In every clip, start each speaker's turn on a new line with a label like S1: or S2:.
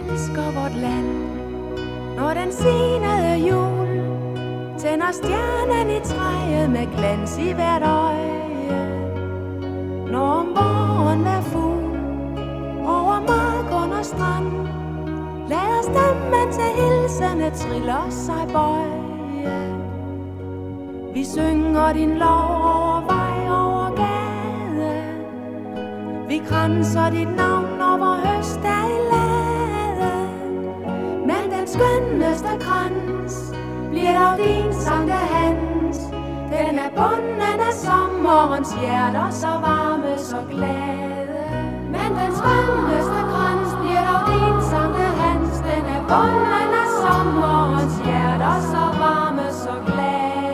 S1: elsker vort land. Når den senede jul tænder stjernen i træet med glans i hvert øje. Når om våren er fugl over mark under strand, lader stemmen til hilsene triller sig bøje. Vi synger din lov over vej over gade. Vi kranser dit navn, når vor høst er i lade. Men den skønneste krans bliver dog din Sankt Hans. Den er bunden af sommerens hjerter, så varme, så glade. Men den skønneste krans bliver dog din Sankt Hans. Den er bunden af sommerens hjerter, så varme, så glade.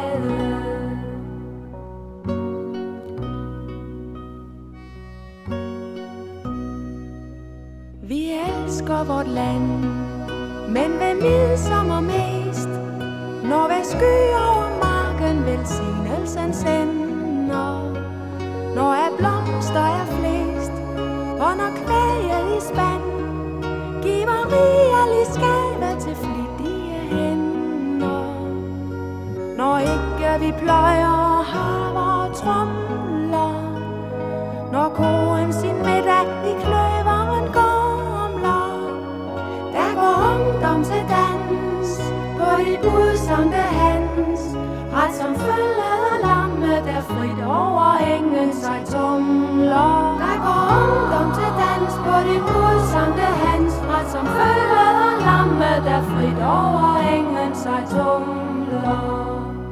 S1: Vi elsker vort land, men ved midsommer mest, når hver sky over marken velsignelsen sender. Når af blomster er flest, og når kvæget i spand giver rigelig skade til flittige hænder. Når ikke vi pløjer og haver og tromler, når koen sin middag i kløveren gomler, der går ungdom til dans på dit bud, Sankt Hans. Ret som følget af lamme, der frit over engen sig tumler. Der går ungdom til dans på dit bud, Sankt Hans. Ret som følget af lamme, der frit over engen sig tumler.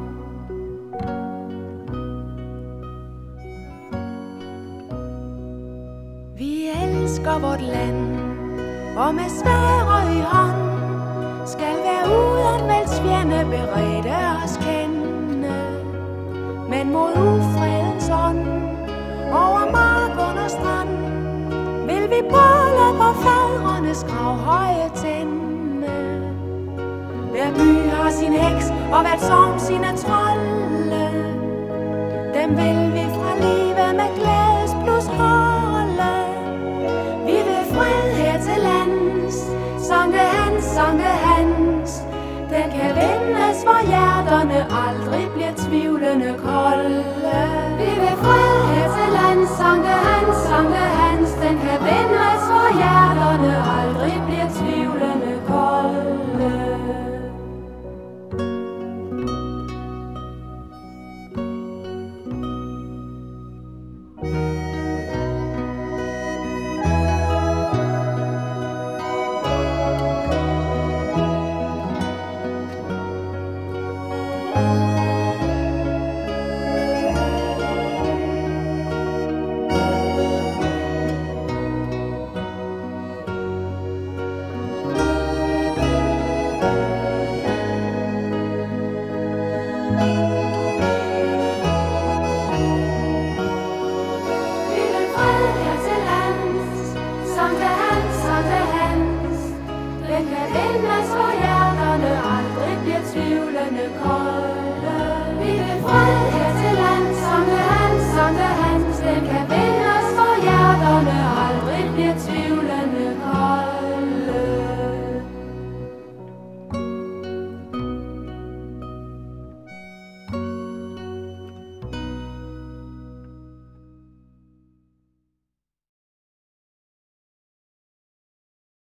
S1: Vi elsker vort land, og med sværd i hånd skal være uden veldsfjende beredte os kende. Men mod ufredens ånd over mark under strand vil vi båle på fædrenes gravhøje tinde. Hver by har sin heks, og hvert sogn sine trolde. Dem vil vi fra livet med glædes plus holde. Vi vil fred her til lands, Sankt Hans, Sankt Hans. Den kan vindes, hvor hjerterne aldrig bliver tvivlende kolde. Vi vil fred her til lands, Sankt Hans, Sankt Hans.